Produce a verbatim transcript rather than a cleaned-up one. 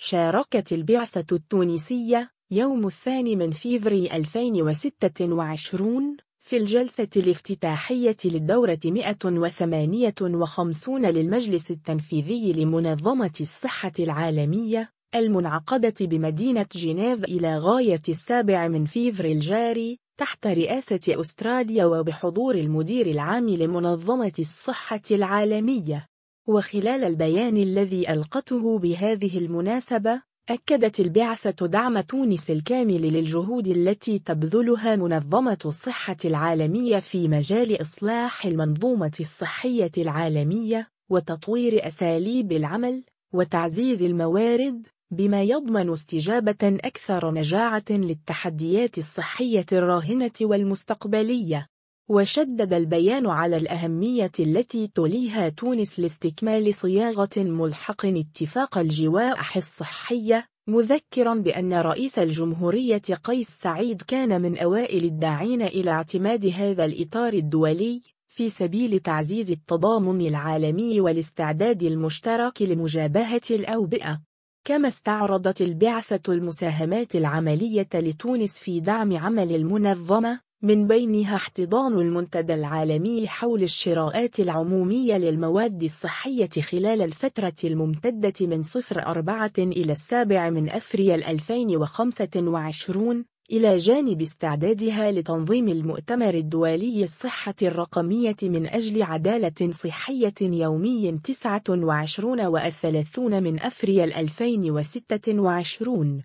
شاركت البعثة التونسية يوم الثاني من فيفري ألفين وستة وعشرين في الجلسة الافتتاحية للدورة مئة وثمانية وخمسين للمجلس التنفيذي لمنظمة الصحة العالمية المنعقدة بمدينة جنيف إلى غاية السابع من فيفري الجاري تحت رئاسة أستراليا وبحضور المدير العام لمنظمة الصحة العالمية. وخلال البيان الذي ألقته بهذه المناسبة، أكدت البعثة دعم تونس الكامل للجهود التي تبذلها منظمة الصحة العالمية في مجال إصلاح المنظومة الصحية العالمية وتطوير أساليب العمل وتعزيز الموارد، بما يضمن استجابة أكثر نجاعة للتحديات الصحية الراهنة والمستقبلية. وشدد البيان على الأهمية التي توليها تونس لاستكمال صياغة ملحق اتفاق الجوائح الصحية، مذكرا بأن رئيس الجمهورية قيس سعيد كان من أوائل الداعين إلى اعتماد هذا الإطار الدولي في سبيل تعزيز التضامن العالمي والاستعداد المشترك لمجابهة الأوبئة. كما استعرضت البعثة المساهمات العملية لتونس في دعم عمل المنظمة، من بينها احتضان المنتدى العالمي حول الشراءات العمومية للمواد الصحية خلال الفترة الممتدة من صفر أربعة إلى السابع من أفريل ألفين وخمسة وعشرين، إلى جانب استعدادها لتنظيم المؤتمر الدولي الصحة الرقمية من أجل عدالة صحية يومي تسعة وعشرين والثلاثون من أفريل ألفين وستة وعشرين.